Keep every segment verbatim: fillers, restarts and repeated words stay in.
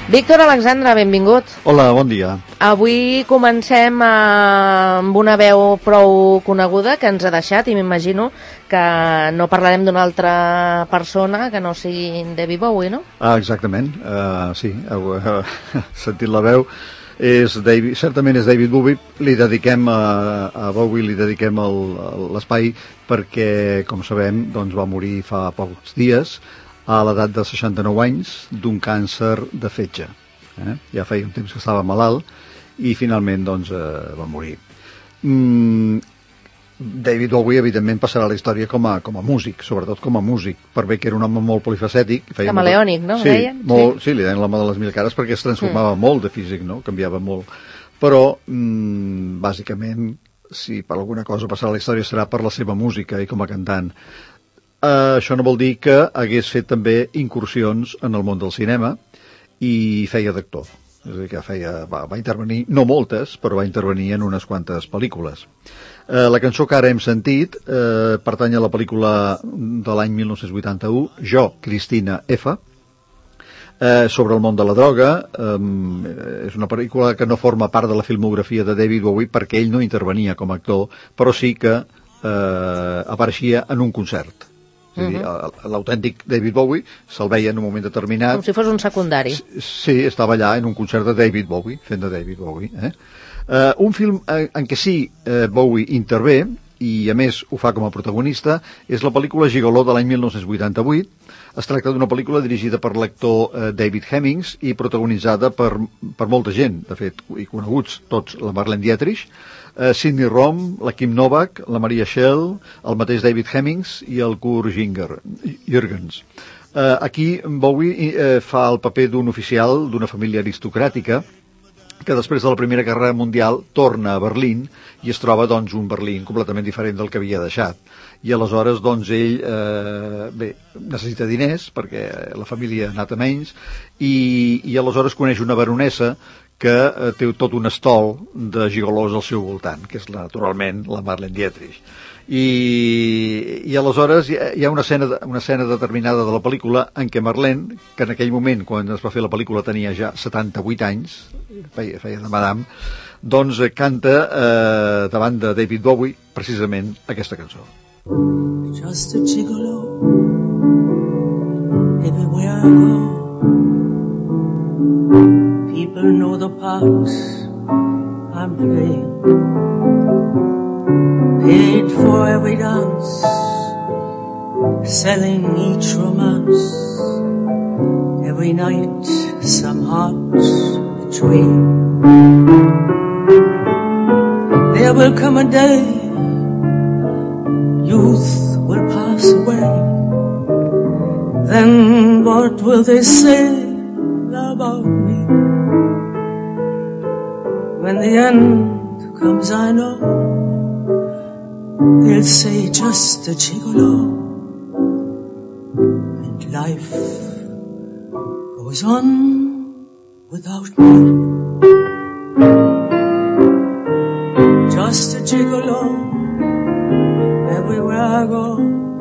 Víctor Alexandre, benvingut. Hola, bon dia. Avui comencem amb una veu prou coneguda que ens ha deixat i m'imagino que no parlarem d'una altra persona que no sigui David Bowie, no? Ah, exactament, uh, sí, heu uh, sentit la veu. És David, certament és David Bowie. Li dediquem a, a Bowie li dediquem l'espai perquè, com sabem, doncs va morir fa pocs dies a l'edat de seixanta-nou anys d'un càncer de fetge. Eh? Ja feia un temps que estava malalt i finalment doncs, eh, va morir. Mm, David Bowie, evidentment, passarà a la història com a, com a músic, sobretot com a músic, per bé que era un home molt polifacètic. Camaleònic, no? Sí, Deien? molt, sí. sí, li deien l'home de les mil cares perquè es transformava mm. molt de físic, no? Canviava molt. Però, mm, bàsicament, si per alguna cosa passarà a la història serà per la seva música i com a cantant. Uh, això no vol dir que hagués fet també incursions en el món del cinema i feia d'actor. És a dir, que feia, va, va intervenir, no moltes, però va intervenir en unes quantes pel·lícules. Uh, la cançó que ara hem sentit uh, pertany a la pel·lícula de l'any mil nou-cents vuitanta-u, Jo, Cristina F., uh, sobre el món de la droga. Um, és una pel·lícula que no forma part de la filmografia de David Bowie perquè ell no intervenia com a actor, però sí que uh, apareixia en un concert. És a dir, uh-huh. l'autèntic David Bowie se'l veia en un moment determinat. Com si fos un secundari. Sí, estava allà en un concert de David Bowie, fent de David Bowie. Eh? Uh, un film en, en què sí uh, Bowie intervé, i a més ho fa com a protagonista, és la pel·lícula Gigoló de l'any mil nou-cents vuitanta-vuit. Es tracta d'una pel·lícula dirigida per l'actor uh, David Hemmings i protagonitzada per, per molta gent, de fet, i coneguts tots, la Marlene Dietrich, Uh, Sidney Rom, la Kim Novak, la Maria Schell, el mateix David Hemmings i el Kurt Ginger, Jürgens. Uh, aquí Bowie uh, fa el paper d'un oficial d'una família aristocràtica que després de la Primera Guerra Mundial torna a Berlín i es troba doncs, un Berlín completament diferent del que havia deixat. I aleshores doncs, ell eh, bé, necessita diners perquè la família ha anat a menys i, i aleshores coneix una baronessa que eh, té tot un estol de gigolos al seu voltant, que és la, naturalment la Marlene Dietrich. I, i aleshores hi ha, hi ha una, escena, una escena determinada de la pel·lícula en què Marlene, que en aquell moment, quan es va fer la pel·lícula, tenia ja setanta-vuit anys, feia, feia de madame, doncs eh, canta eh, davant de David Bowie precisament aquesta cançó. Just a gigolo everywhere I go. People know the parts I'm playing. Paid for every dance, selling each romance. Every night some hearts betray. There will come a day youth will pass away. Then what will they say about me? When the end comes, I know they'll say just a gigolo, and life goes on without me. Just a gigolo everywhere I go.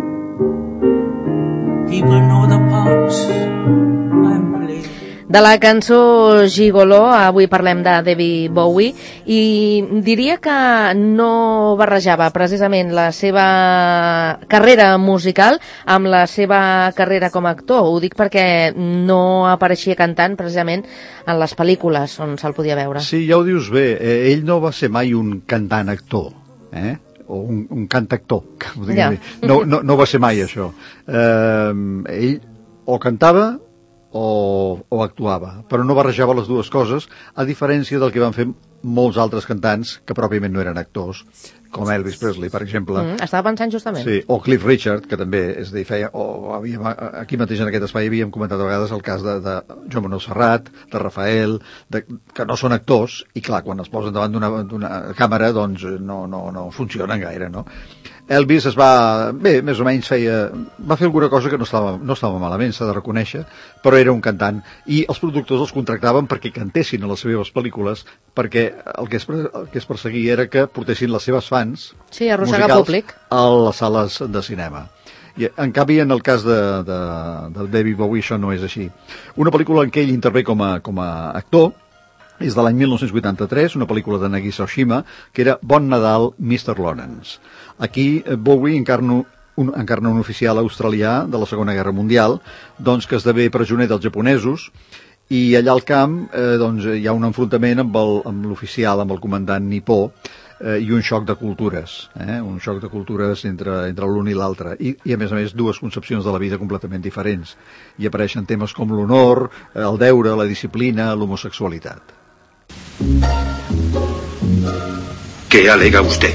People know the parts I'm playing. De la cançó Gigoló, avui parlem de David Bowie, i diria que no barrejava precisament la seva carrera musical amb la seva carrera com a actor. Ho dic perquè no apareixia cantant precisament en les pel·lícules on se'l podia veure. Sí, ja ho dius bé. Eh, ell no va ser mai un cantant-actor, eh? o un, un cantactor. Ja. No, no, no va ser mai això. Eh, ell o cantava o, o actuava, però no barrejava les dues coses, a diferència del que van fer molts altres cantants que pròpiament no eren actors, com Elvis Presley, per exemple. Mm, estava pensant justament. Sí, o Cliff Richard, que també és dir, feia, o havíem, aquí mateix en aquest espai havíem comentat a vegades el cas de, de Joan Manuel Serrat, de Rafael, de, que no són actors, i clar, quan es posen davant d'una càmera, doncs no, no, no funcionen gaire, no? Elvis es va, bé, més o menys feia, va fer alguna cosa que no estava, no estava malament, s'ha de reconèixer, però era un cantant, i els productors els contractaven perquè cantessin a les seves pel·lícules, perquè el que es, el que es perseguia era que portessin les seves fans sí, arrossegar públic a les sales de cinema. I, en canvi, en el cas de, de, de David Bowie, això no és així. Una pel·lícula en què ell intervé com a, com a actor és de l'any mil nou-cents vuitanta-tres, una pel·lícula de Nagisa Oshima, que era Bon Nadal, mister Lawrence. Aquí Bowie encarna un, encarna un oficial australià de la Segona Guerra Mundial, doncs que esdevé presoner dels japonesos, i allà al camp eh, doncs, hi ha un enfrontament amb el, amb l'oficial, amb el comandant nipó, eh, i un xoc de cultures, eh? un xoc de cultures entre, entre l'un i l'altre, I, i a més a més dues concepcions de la vida completament diferents. I apareixen temes com l'honor, el deure, la disciplina, l'homosexualitat. ¿Qué alega usted?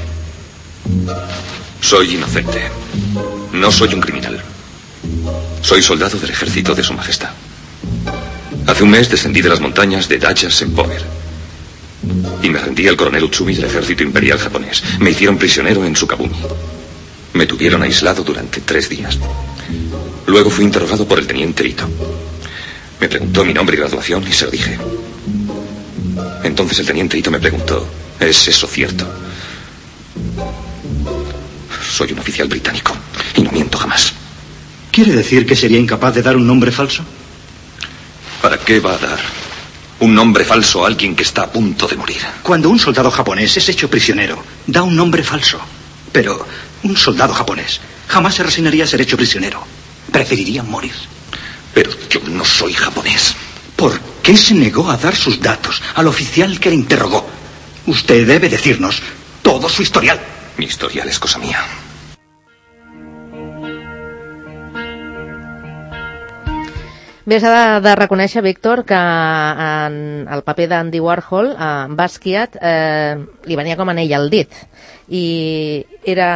Soy inocente. No soy un criminal. Soy soldado del ejército de Su Majestad. Hace un mes descendí de las montañas de Dacha-Senpover y me rendí al coronel Utsumi del ejército imperial japonés. Me hicieron prisionero en Sukabumi. Me tuvieron aislado durante tres días. Luego fui interrogado por el teniente Ito. Me preguntó mi nombre y graduación y se lo dije. Entonces el teniente Ito me preguntó, ¿es eso cierto? Soy un oficial británico y no miento jamás. ¿Quiere decir que sería incapaz de dar un nombre falso? ¿Para qué va a dar un nombre falso a alguien que está a punto de morir? Cuando un soldado japonés es hecho prisionero, da un nombre falso. Pero un soldado japonés jamás se resignaría a ser hecho prisionero. Preferiría morir. Pero yo no soy japonés. ¿Por qué se negó a dar sus datos al oficial que le interrogó? Usted debe decirnos todo su historial. Mi historial es cosa mía. Bé, s'ha de, de reconèixer, Víctor, que en el paper d'Andy Warhol, a Basquiat, eh, li venia com anell al dit. I era...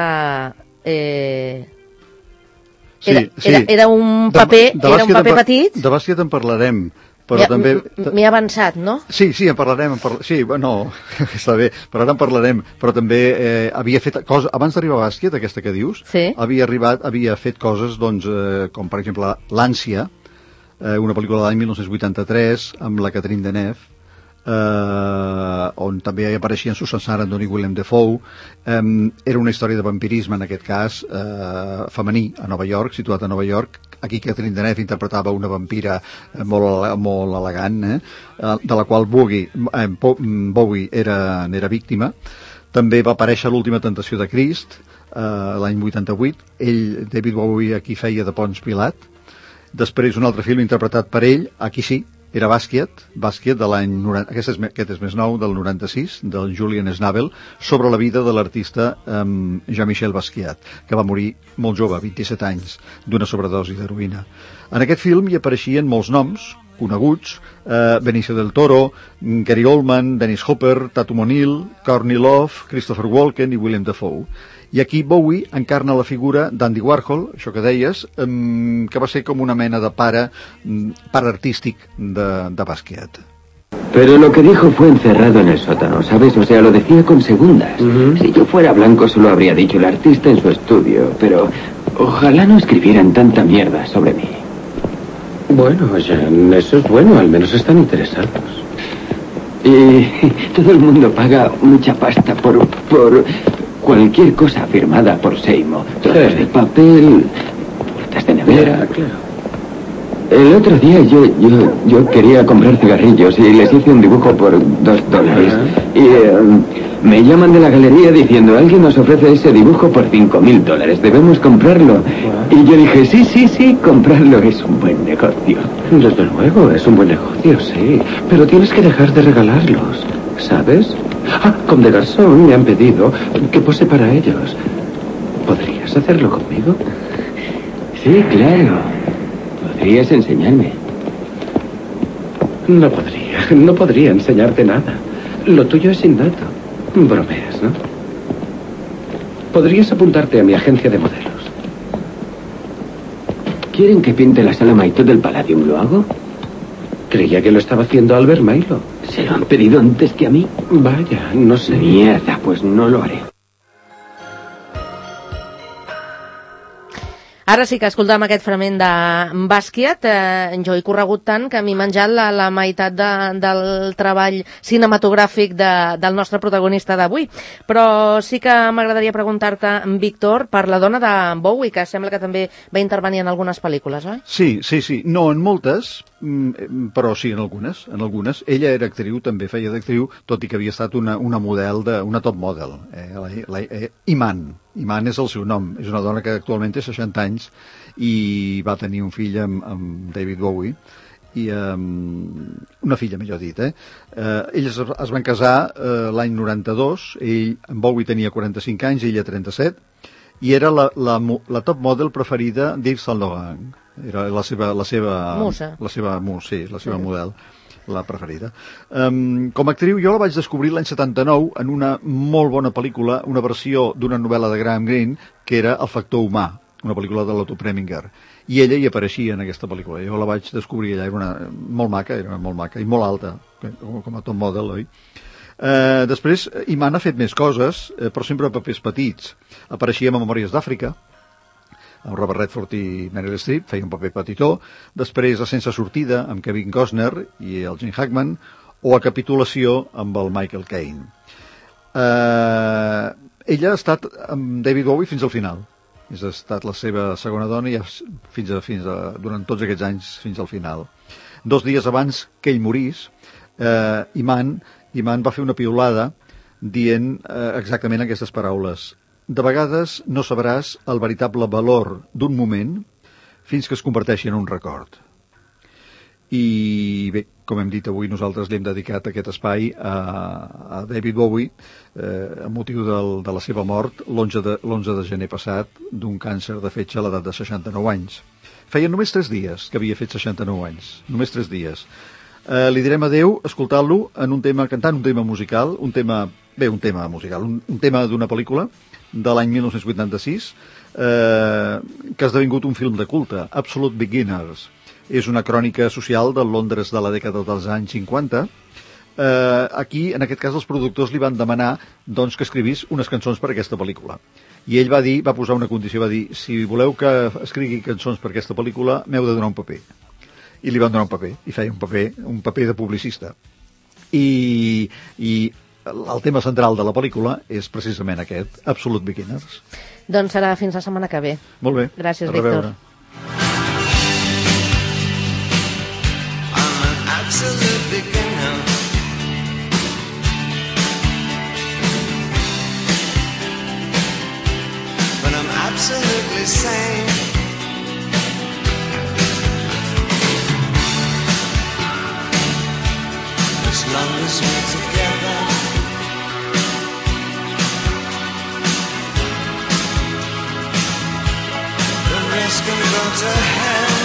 Eh, era, sí, sí. era, era un paper, de, de era un paper en, petit. De Basquiat en parlarem. Però ja, també... M'he avançat, no? Sí, sí, en parlarem. En parla... Sí, bueno, està bé, però ara en parlarem. Però també eh, havia fet coses... Abans d'arribar a Basquiat, aquesta que dius, sí. havia arribat, havia fet coses, doncs, eh, com per exemple L'Ànsia, eh, una pel·lícula de l'any mil nou-cents vuitanta-tres, amb la Catherine Deneuve, eh, on també apareixien Susan Sarandon i Willem Dafoe. Eh, era una història de vampirisme, en aquest cas, eh, femení, a Nova York, situat a Nova York. Aquí Catherine Deneuve interpretava una vampira molt, molt elegant, eh? de la qual Bowie, eh, Bowie era, era víctima. També va aparèixer L'última tentació de Crist, eh, l'any vuitanta-vuit. Ell, David Bowie, aquí feia de Pons Pilat. Després un altre film interpretat per ell, aquí sí, era Basquiat, Basquiat de l'any noranta, aquest, és, aquest és més nou, del noranta-sis, del Julian Schnabel, sobre la vida de l'artista um, Jean-Michel Basquiat, que va morir molt jove, vint-i-set anys, d'una sobredosi d'heroïna. En aquest film hi apareixien molts noms coneguts, eh, Benicio del Toro, Gary Oldman, Dennis Hopper, Tatum O'Neill, Courtney Love, Christopher Walken i Willem Dafoe. I aquí Bowie encarna la figura d'Andy Warhol, això que deies, um, que va ser com una mena de pare, um, pare artístic de, de Basquiat. Pero lo que dijo fue encerrado en el sótano, ¿sabes? O sea, lo decía con segundas. Uh-huh. Si yo fuera blanco se lo habría dicho el artista en su estudio, pero ojalá no escribieran tanta mierda sobre mí. Bueno, Jean, eso es bueno, al menos están interesados. Y todo el mundo paga mucha pasta por... por... cualquier cosa firmada por Seymour. Trozos sí. de papel, puertas de nevera. Ya, claro. El otro día yo, yo, yo quería comprar cigarrillos y les hice un dibujo por dos dólares. Uh-huh. Y um, me llaman de la galería diciendo, alguien nos ofrece ese dibujo por cinco mil dólares, debemos comprarlo. Uh-huh. Y yo dije, sí, sí, sí, comprarlo es un buen negocio. Desde luego, es un buen negocio, sí. Pero tienes que dejar de regalarlos, ¿sabes? Ah, con de Garzón me han pedido que pose para ellos. ¿Podrías hacerlo conmigo? Sí, claro. ¿Podrías enseñarme? No podría, no podría enseñarte nada. Lo tuyo es innato. Bromeas, ¿no? Podrías apuntarte a mi agencia de modelos. ¿Quieren que pinte la sala Maito del Palladium? ¿Lo hago? Creía que lo estaba haciendo Albert Milo. ¿Se lo han pedido antes que a mí? Vaya, no sé. Mierda, pues no lo haré. Ara sí que escoltàvem aquest fragment de Basquiat. Eh, jo he corregut tant que m'he menjat la, la meitat de, del treball cinematogràfic de, del nostre protagonista d'avui. Però sí que m'agradaria preguntar-te, Víctor, per la dona de Bowie, que sembla que també va intervenir en algunes pel·lícules, oi? Sí, sí, sí. No en moltes, però sí en algunes. En algunes. Ella era actriu, també feia d'actriu, tot i que havia estat una, una model, de, una top model. Eh, la, la, eh, Iman. Iman és el seu nom. És una dona que actualment té seixanta anys i va tenir un fill amb, amb David Bowie i um, una filla, millor dit, eh? Uh, ells es, es van casar uh, l'any noranta-dos, ell, en Bowie tenia quaranta-cinc anys, ella trenta-set, i era la, la, la top model preferida d'Yves Saint Laurent. Era la seva... La seva musa. La seva musa, sí, la seva sí. model, la preferida. Um, com a actriu, jo la vaig descobrir l'any setanta-nou en una molt bona pel·lícula, una versió d'una novel·la de Graham Greene, que era El factor humà, una pel·lícula de l'Otto Preminger. I ella hi apareixia en aquesta pel·lícula. Jo la vaig descobrir allà, era una, molt maca, era molt maca, i molt alta, com a top model, oi? Eh, després, Iman ha fet més coses, eh, però sempre a papers petits. Apareixia a Memòries d'Àfrica, amb Robert Redford i Meryl Streep, feia un paper petitó. Després, a Sense sortida, amb Kevin Costner i el Gene Hackman, o a Capitulació, amb el Michael Caine. Eh, ella ha estat amb David Bowie fins al final. És estat la seva segona dona i fins a, fins a, durant tots aquests anys fins al final. Dos dies abans que ell morís, eh, Iman, Iman va fer una piulada dient eh, exactament aquestes paraules. De vegades no sabràs el veritable valor d'un moment fins que es converteixi en un record. I bé, com hem dit, avui nosaltres li hem dedicat aquest espai a, a David Bowie eh, a motiu del, de la seva mort l'onze de, l'onze de gener passat d'un càncer de fetge a l'edat de seixanta-nou anys. Feia només tres dies que havia fet seixanta-nou anys, només tres dies. Eh, li direm adeu escoltant-lo en un tema, cantant un tema musical, un tema, bé, un tema musical, un, un tema d'una pel·lícula de l'any dinou vuitanta-sis eh, que ha esdevingut un film de culte, Absolute Beginners. És una crònica social del Londres de la dècada dels anys cinquanta. Eh, aquí, en aquest cas, els productors li van demanar doncs, que escrivís unes cançons per a aquesta pel·lícula. I ell va dir, va posar una condició, va dir, si voleu que escrigui cançons per a aquesta pel·lícula, m'heu de donar un paper. I li van donar un paper, i feia un paper, un paper de publicista. I, i el tema central de la pel·lícula és precisament aquest, Absolute Beginners. Doncs serà fins la setmana que ve. Molt bé. Gràcies, Víctor. Absolute beginner. But I'm absolutely sane. As long as we're together. The rest can go to hell.